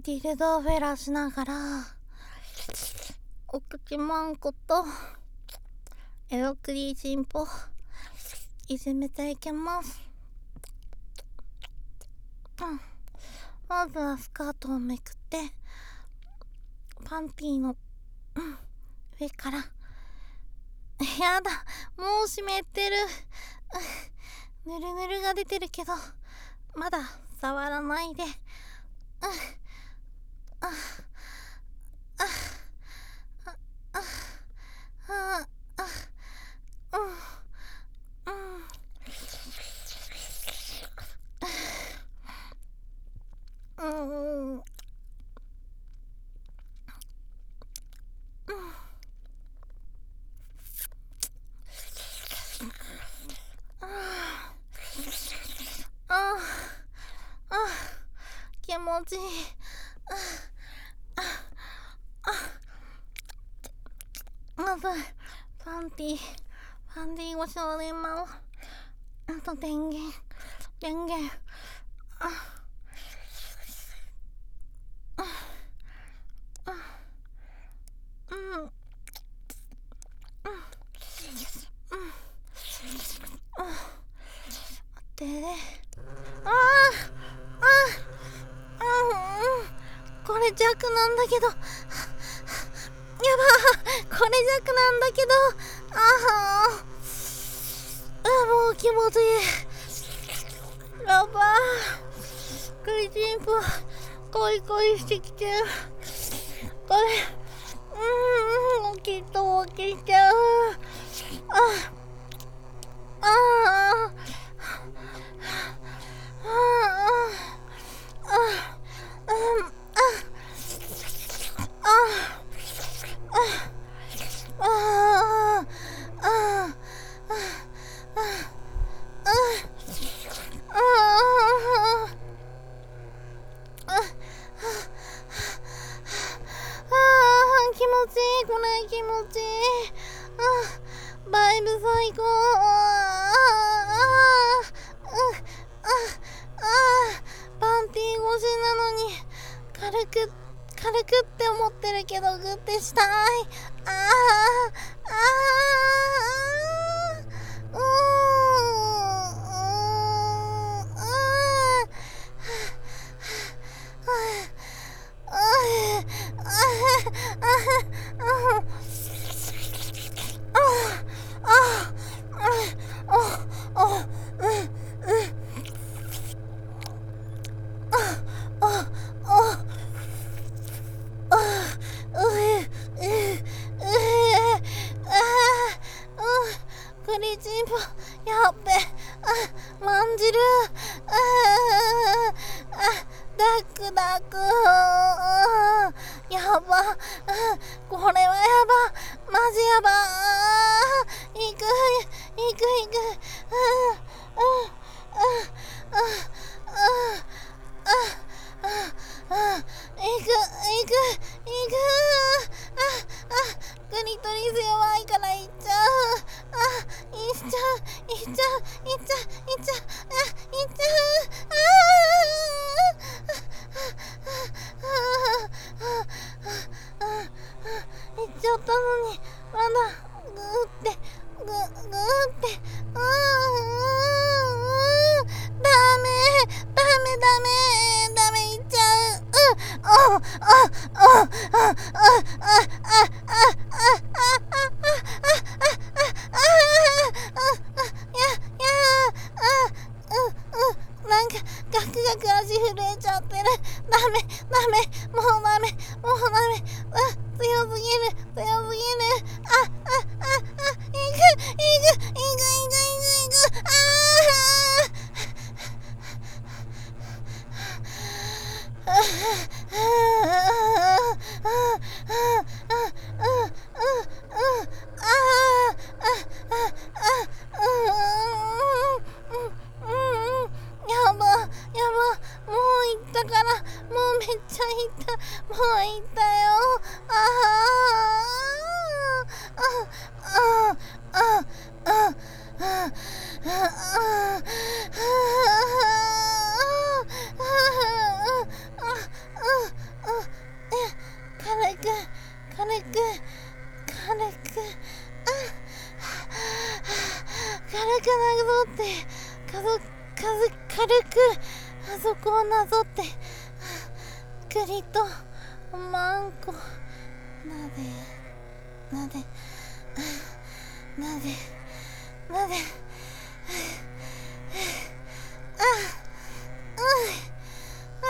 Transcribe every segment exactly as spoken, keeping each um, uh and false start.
ディルドをフェラしながらお口マンコとエロクリーチンポいじめていきます。うん、まずはスカートをめくってパンティーの、うん、上からやだ、もう湿ってる、うん、ぬるぬるが出てるけどまだ触らないで、うん、あああああああうんうんうんああ気持ちいい。まずパンティーパンティー越しの連磨を、あと電源電源あああうんうんでね、ああああうんこれ弱なんだけど、やばーこれ弱なんだけど、ああもう気持ちいい。やばークリチンポ恋恋してきてる。これうーん起きと起きちゃう。ああああ気持ちいい、これ気持ちいい。あバイブ最高。あパンティー越しなのに軽く軽くって思ってるけどグッてしたい。あーあーうーんうクリチンポやっべあまんじるあダックダックやばこれはやばマジやばいくいくいくいくいくいくクリトリス弱いからいっちゃう。あいっちゃういっちゃういっちゃういっちゃういっちゃういっちゃういっちゃったのにまだグーってググーってうーダメダメダメダメいっちゃう。うんああああああなんかガクガク足震えちゃってる。ダメダメもうダメもうダメあ強すぎる強すぎる。ああああいくいくいくいくいくいくあやばやばもう行ったからもうめっちゃ行ったもう行ったよ。あああああああ軽くあそこをなぞって、栗とマンコなでなでなでなで、あああ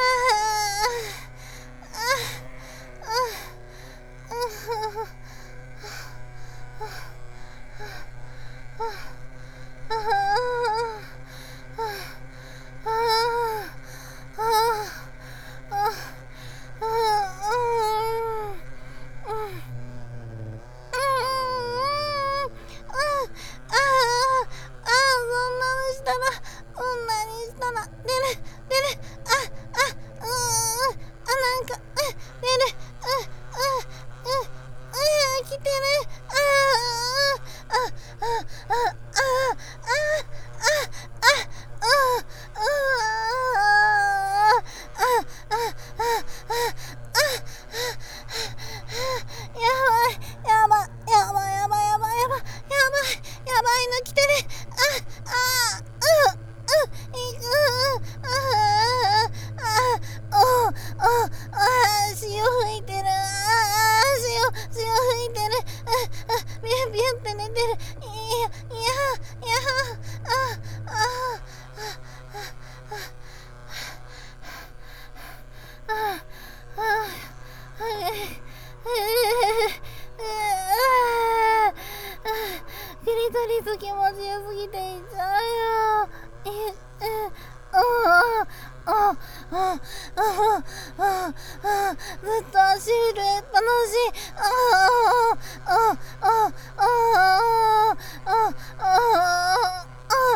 気持ちよすぎていっちゃうよ。ええあああああああずっと足震えっぱなし。あああああああああ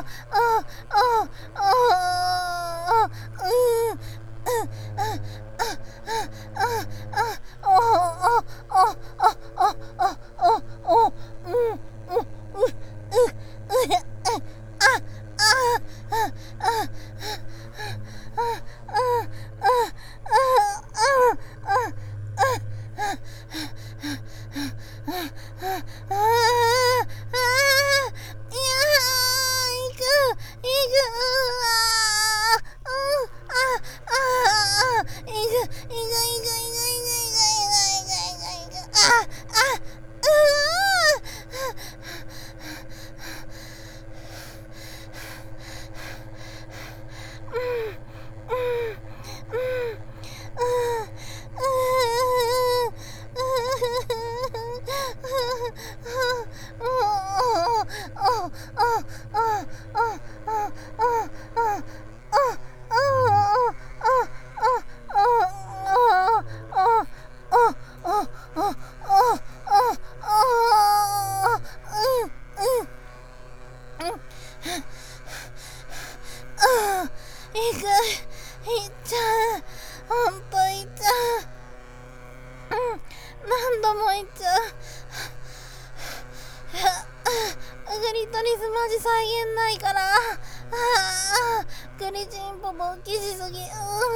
リトリスマジ再現ないから。ああクリチンポ勃起しすぎ。うう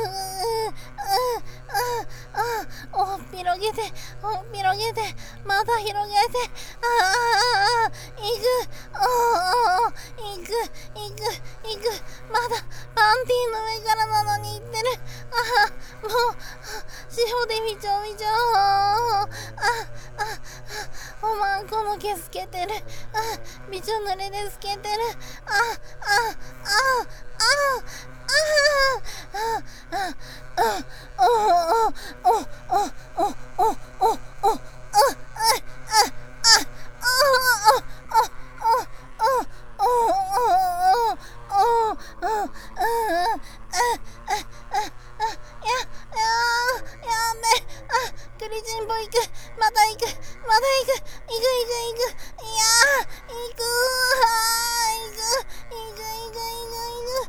うううお広げてお広げてまた広げて。ああいくおおいくいくいくまだパンティーの上からなのにいってる。ああもう塩でみちょみちょ。ああおまんこもけすけてる。あびちょ濡れで透けてる。ああああああああおおおおおおおおおクリチンポ行くまた行くまた行く行く行く行く行くいやー行く行く行く行く行く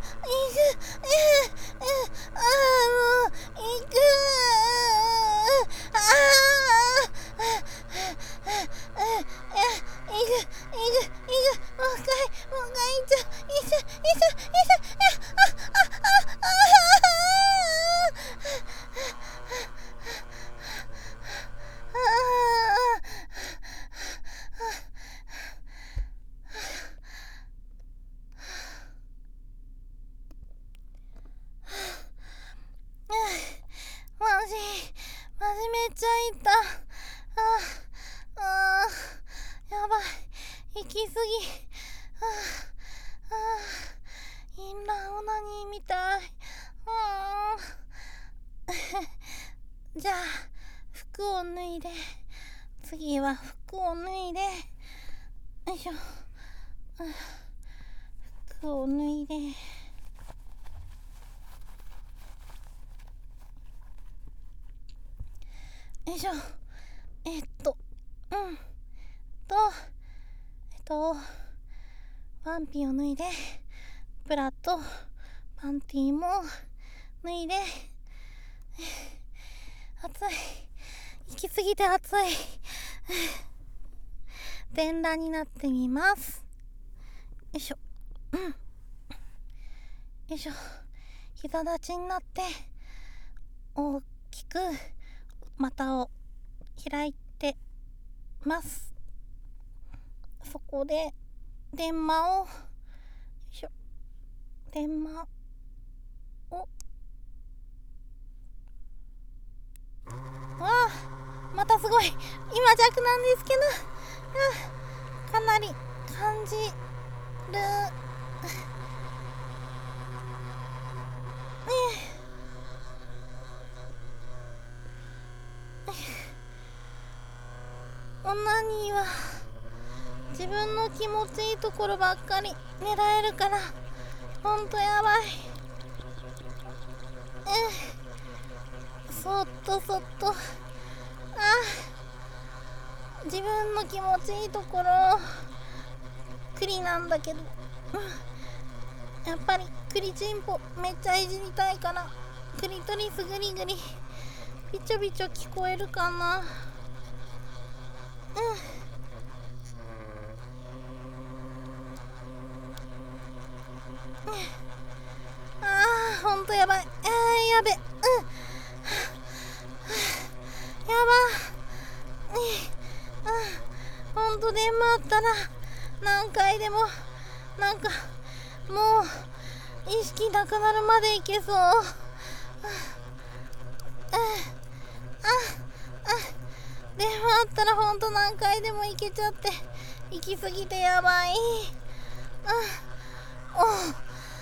ない。うーんじゃあ服を脱いで、次は服を脱いで、よいしょ、服を脱いで、よいしょ、えっとうんとえっとワンピを脱いで、ブラとパンティも脱いで、暑い、行き過ぎて暑い全裸になってみます。よいしょ、うんよいしょ、膝立ちになって大きく股を開いてます。そこで電話をよいしょ、電話をああ、またすごい今弱なんですけど、あかなり感じる。オナニーは自分の気持ちいいところばっかり狙えるからほんとやばい。えそっとそっと、あ自分の気持ちいいところクリなんだけど、うん、やっぱりクリチンポめっちゃいじりたいから、クリトリスグリグリビチョビチョ聞こえるかな。うん、うん、あーほんとやばい、あーやべ、うんやば、うん、ほんと電話あったら何回でもなんかもう意識なくなるまでいけそう。あ電話あったらほんと何回でもいけちゃって、行き過ぎてやばい。あおう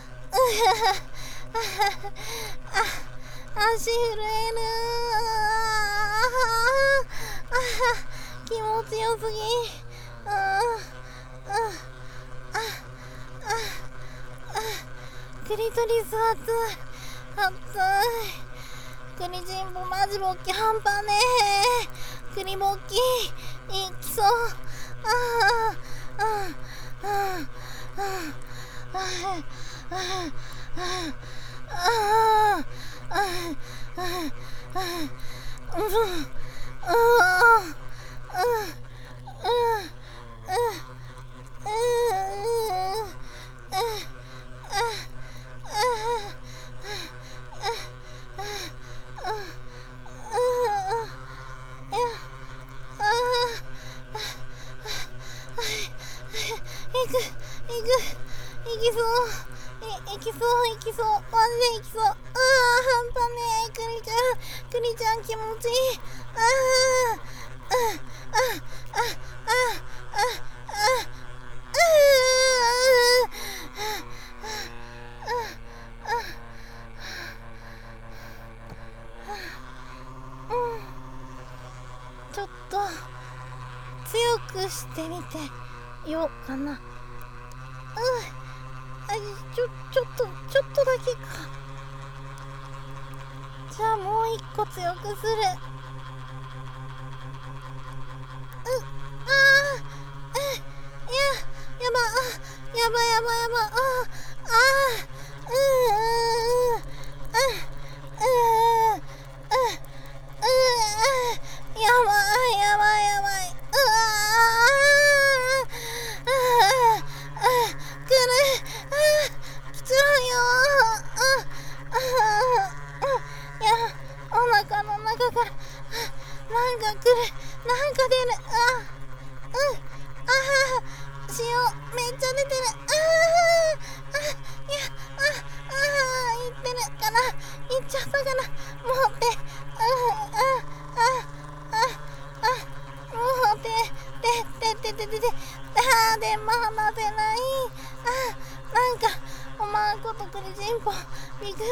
足震える、気持ちよすぎ、クリトリス熱い熱い、クリチンポマジ勃起半端ねえ、クリ勃起いきそう、ああああああああいきそういきそういきそう、マジでいきそう、ああ半端ねえ、クリちゃんクリちゃん気持ちいい、ああああああああちょっと強くしてみてようかな。うんあちょちょっとちょっとだけか。じゃあもう一個強くする。うああいややばあやばやばやばああううううううやばいやばいやばい、うわあくる来ちゃうよ、いやお腹の中からなんかくる、なんか出る、あうんあ塩めっちゃ出てる、ああいやああいってるかな、いっちゃったかな、持ってああああもうてててててててあーでも離せない、あなんかおまんことクリチンポビク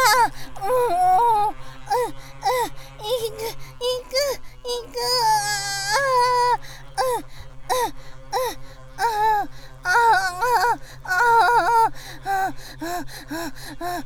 あ、もう、うん、うん、行く、行く、行く、あ、うん、うん、あ、あ、あ、あ、あ、あ、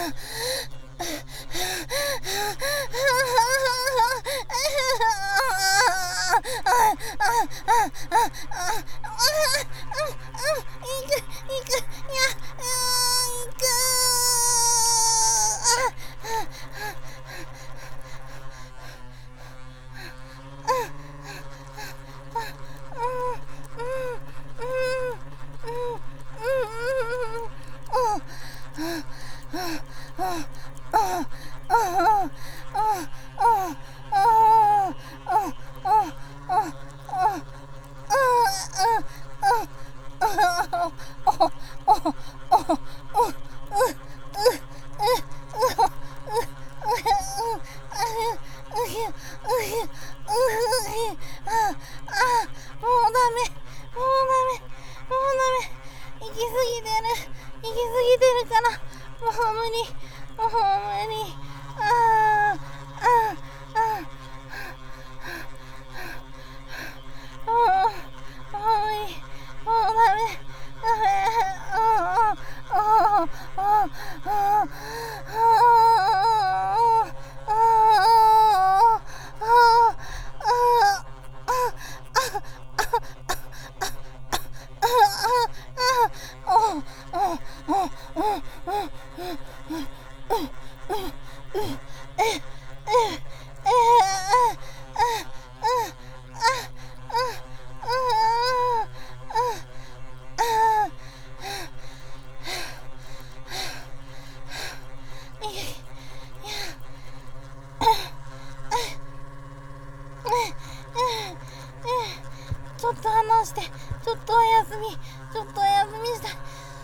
ちょっと話して、ちょっとお休み、ちょっとお休みした。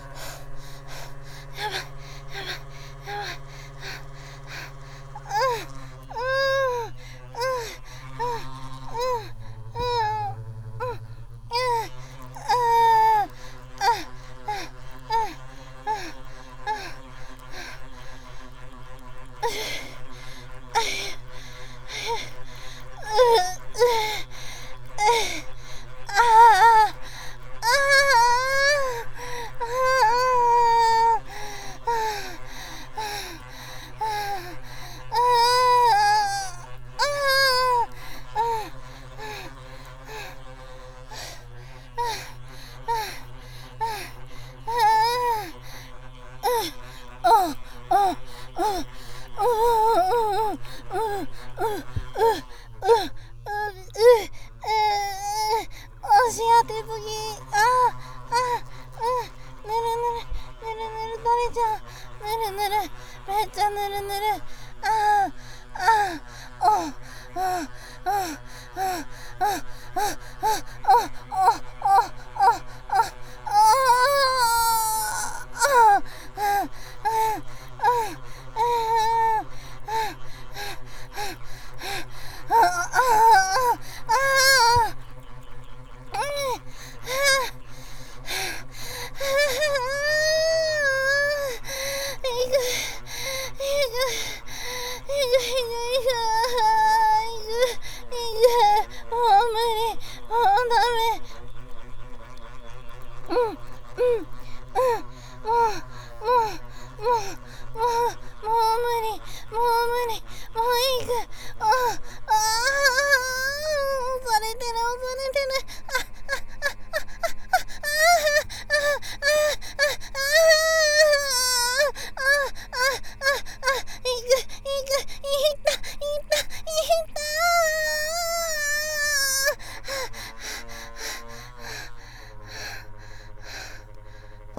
やばい、やばい、やばい。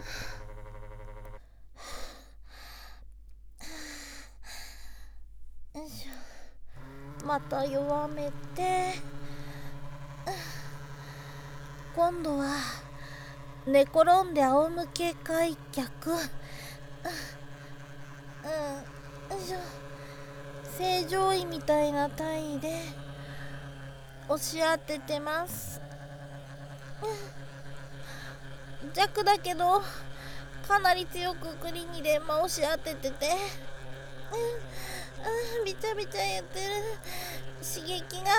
うよいしょ。また弱めて、今度は寝転んで仰向け開脚。うん、よいしょ。正常位みたいな体位で押し当ててます。弱だけどかなり強くクリにで押し当ててて、うん、びちゃびちゃ言ってる。刺激が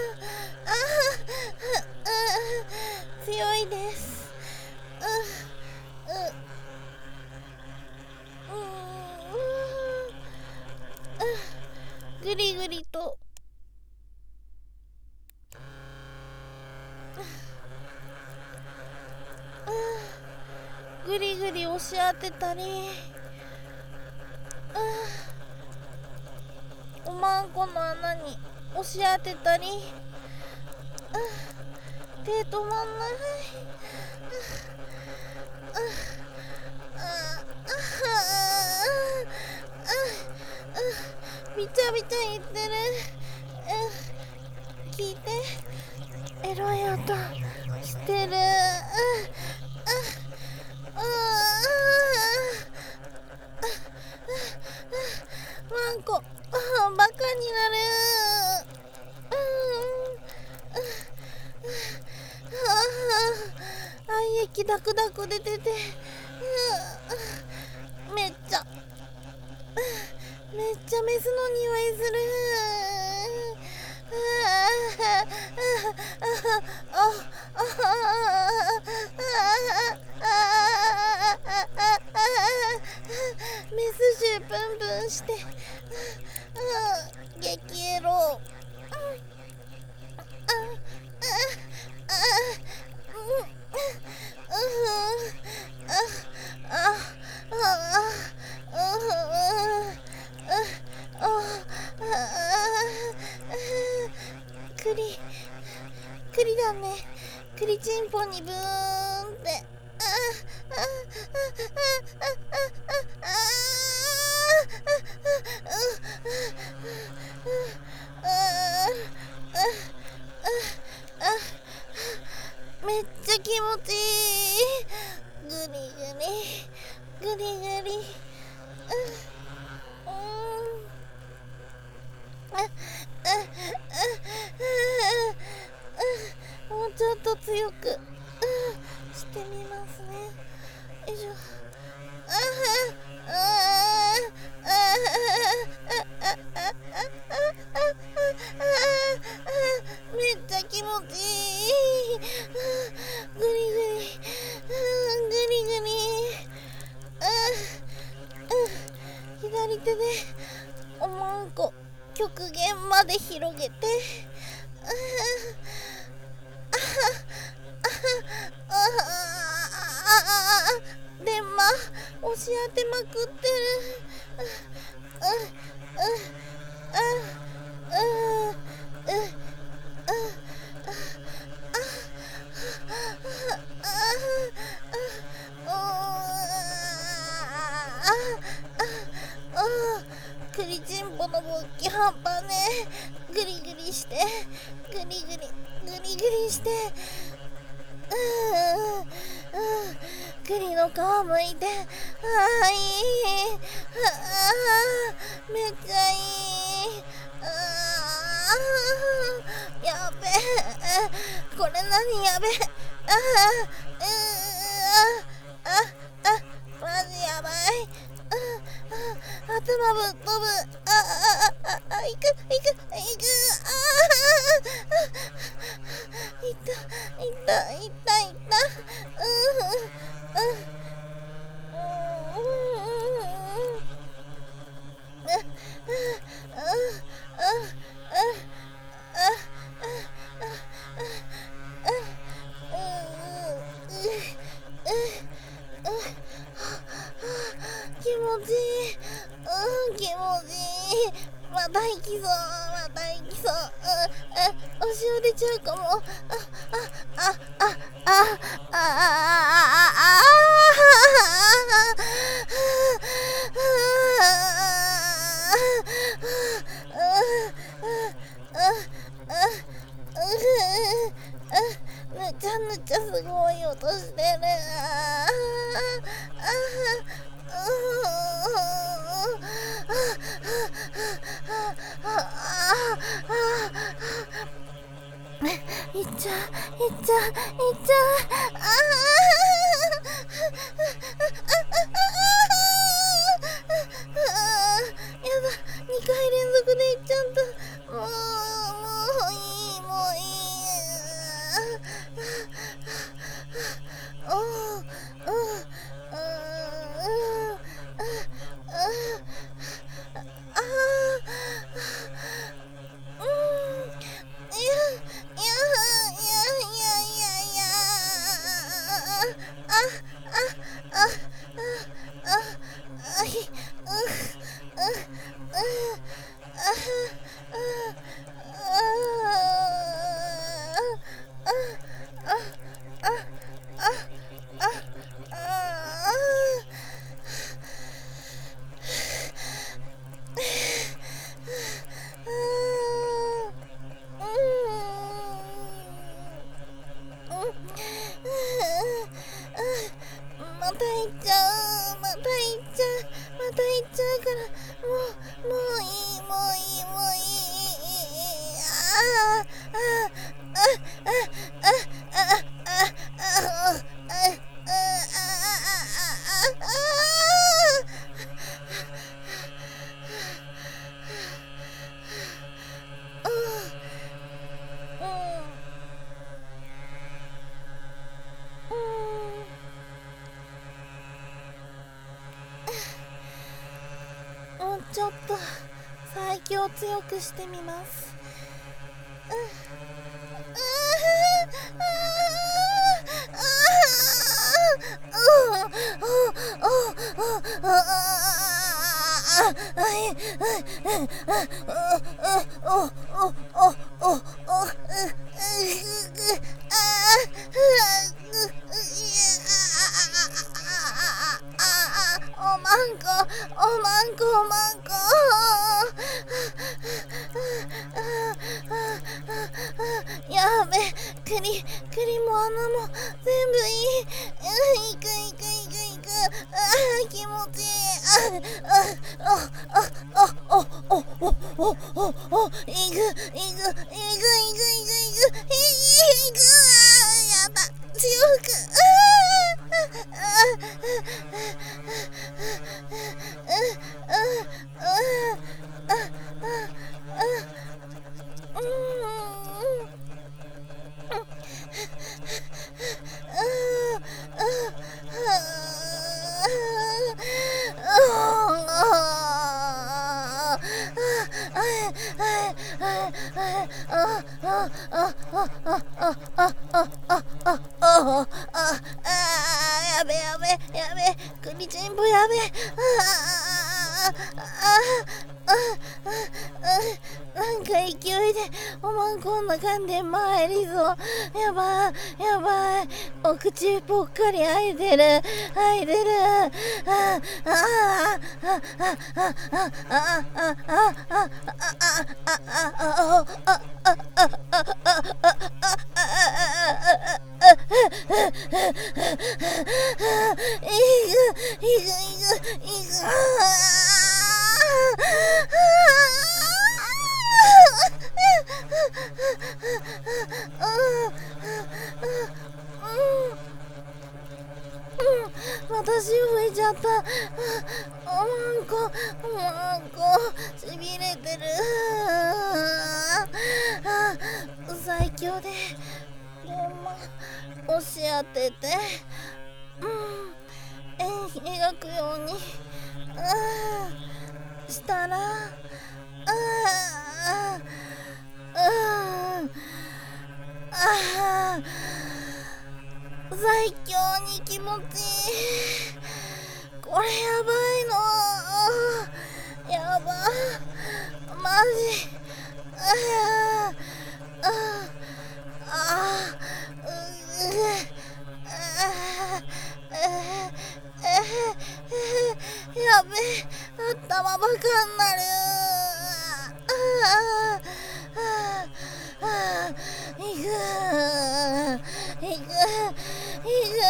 強いです。うんうんうん、ぐりぐりとぐりぐり押し当てたり、おまんこの穴に押し当てたり、手止まんない。びちゃびちゃ言ってる。聞いて、エロい音してる。ワンコバカになる。愛液ダクダク出てて、めっちゃめっちゃメスの匂いする。メス臭プンプンして、激エロ。クリクリだね。クリチンポにブーンって。めっちゃ気持ちいい。グリグリグリグリ。もうちょっと強くしてみますね。よいしょ。めっちゃ気持ちいい。グリグリグリグリ。左手でおまんこ極限まで広げて、でま押し当てまくってる。クリチンポの勃起半端ね。グリグリしてグリグリグリグリして、クリの皮むいて、あーいい、あーめっちゃいい。あやべえ、これ何やべえ。ああああマジやばい。頭ぶっ飛ぶ。ああああいくいくいく。ああいったいったいったいった。気持ちいい。うん、気持ちいい。また行きそう、また行きそう。うん、お塩出ちゃうかも。あ、あ、あ、あ、あ、あ、あ、あ、あ、あ、 としてる。いっちゃういっちゃういっちゃう。あやだ、にかい連続でいっちゃった。もうもういいもういい。おうおうああまた行っちゃうまた行っちゃうまた行っちゃうからもうもういいもういいもういい。ああああああああもうちょっと最強強くしてみます。おまんこおまんこおまんこ。やべ、栗栗も穴も全部いい。いくいくいくいく。あー気持ちいい。あああああおおおおおおいくいくいくいくいくいくいくいく。やだ強く。やべやべやべ、クリチンポやべ。なんか勢いでおまんこんな感じで参りそう。やばいやばい、お口ぽっかり開いてる開いてる。あああああああ私吹いちゃった。おまんこおまんこしびれてる。最強でほんま押し当てて、うん円描くように、うん、したら、うんうんあ最強に気持ちいい。これやばいの。やばマジ。あああうやべ頭バカになる。いくいくいく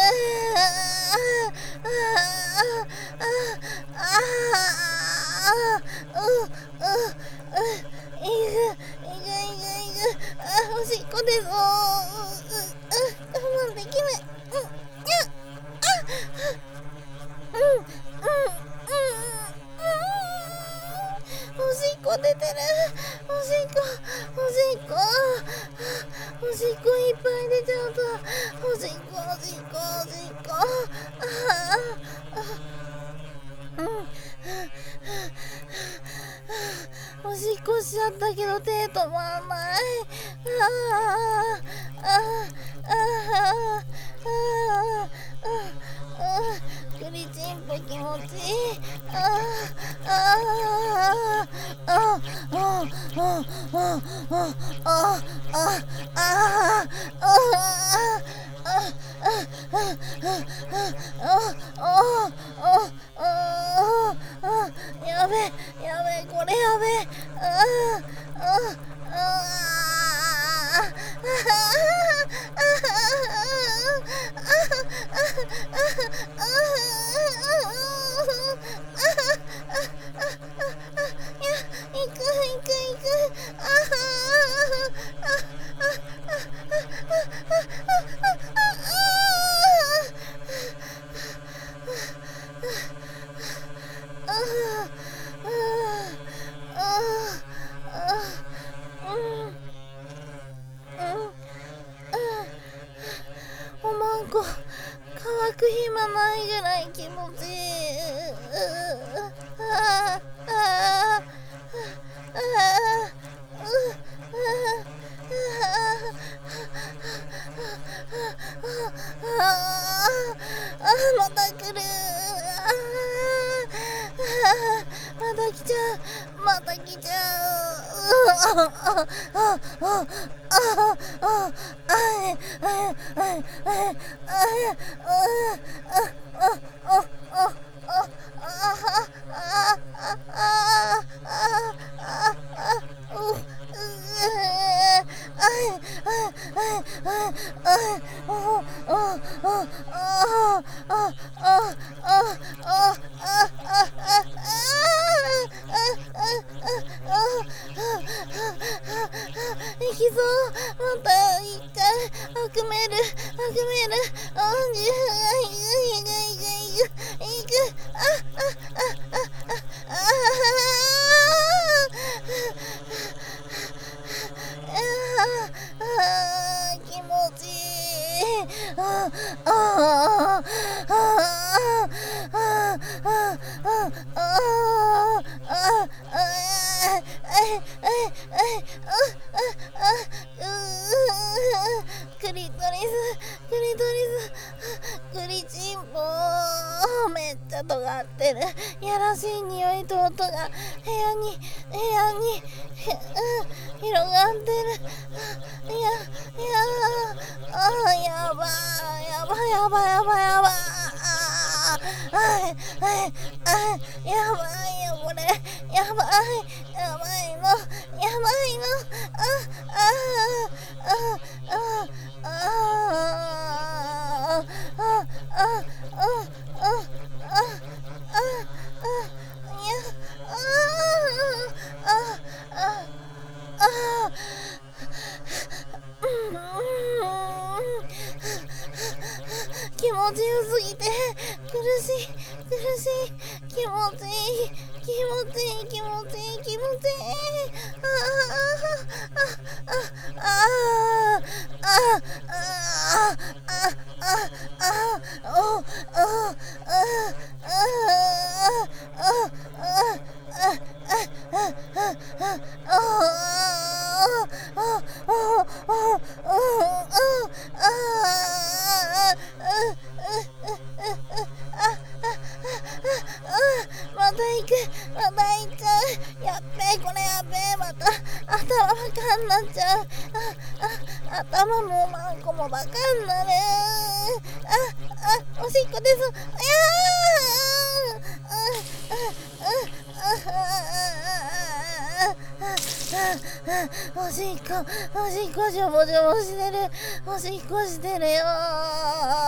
おしっこ出そう。うう我慢できない。うん、うん、うん、うん、おしっこ出てる。おしっこ、おしっこ、おしっこいっぱい出ちゃった。おしっこ、おしっこ、おしっこ。ああ、うん。おしっこしちゃったけど手止まんない。ああ、ああ、ああ、ああ、栗ちんぽ気持ちいい。ああ、ああ、ああ、ああ、ああ、ああ、ああ、やべえ、やべえ、これやべえ。行く行く行く。おまんこ乾く暇ないぐらい気持ちいい。ああああまた来る。また来ちゃう。また来ちゃ行きそう。また一回あくめるあくめる。あんじゅいくいくいくいく。ああああああ気持ちいい。あああああクリトリスクリトリスクリチンポめっちゃ尖ってる。やらしい匂いと音が部屋に部屋に広がってる。いやいやあやばいやばいやばいやばいやばい。あはいはいあやばいよこれ。やばいやばいのやばいの。あああああああああ気持ちよすぎて苦しい苦しい。気持ちいい気持ちいい気持ちいい気持ちいい。ああああああああおあまた行くまた行っちゃう。やっべえこれやべえ。また頭バカになっちゃう。ああ頭もマンコもバカになる。ああおしっこ出そう。いやおしっこおしっこジョボジョボしてる。おしっこしてるよー。